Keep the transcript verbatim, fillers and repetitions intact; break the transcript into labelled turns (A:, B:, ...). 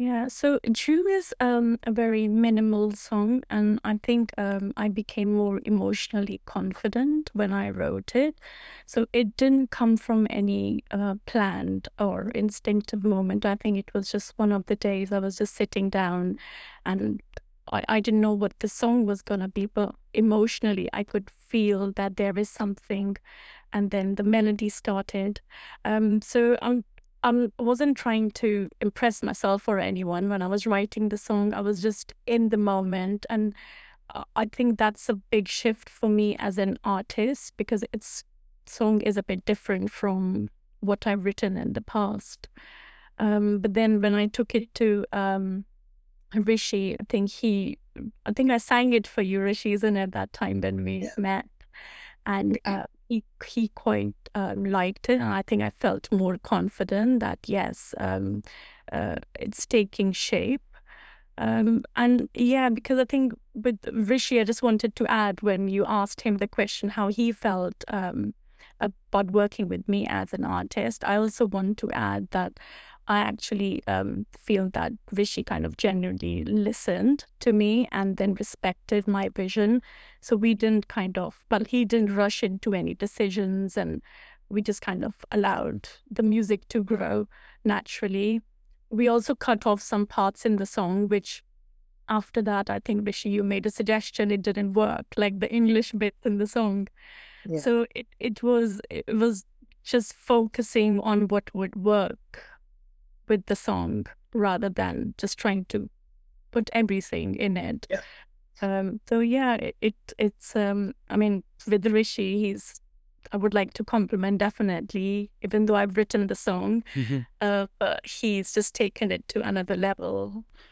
A: Yeah, so Dream is um, a very minimal song, and I think um, I became more emotionally confident when I wrote it. So it didn't come from any uh, planned or instinctive moment. I think it was just one of the days I was just sitting down, and I, I didn't know what the song was gonna be, but emotionally I could feel that there is something, and then the melody started. Um, so I'm I wasn't trying to impress myself or anyone when I was writing the song. I was just in the moment. And uh, I think that's a big shift for me as an artist because its song is a bit different from what I've written in the past. Um, but then when I took it to um, Rishi, I think he, I think I sang it for you, Rishi, isn't it, that time when we
B: Yeah.
A: met? And uh, he he quite um, liked it, and I think I felt more confident that yes, um, uh, it's taking shape. Um, and yeah, because I think with Rishi, I just wanted to add when you asked him the question how he felt um, about working with me as an artist. I also want to add that I actually um, feel that Rishi kind of genuinely listened to me and then respected my vision. So we didn't kind of, well, he didn't rush into any decisions, and we just kind of allowed the music to grow naturally. We also cut off some parts in the song, which after that, I think Rishi, you made a suggestion, it didn't work, like the English bit in the song.
B: Yeah.
A: So it, it was it was just focusing on what would work with the song rather than just trying to put everything in it.
B: Yeah.
A: Um, so yeah, it, it it's um I mean with Rishi, he's I would like to compliment definitely, even though I've written the song, uh, but he's just taken it to another level.